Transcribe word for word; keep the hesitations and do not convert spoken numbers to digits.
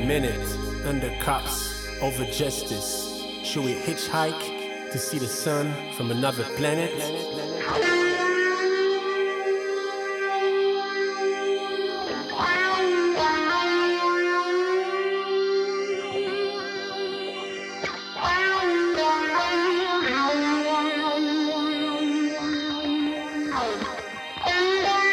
minute under cops over justice. Should we hitchhike to see the sun from another planet? Wow.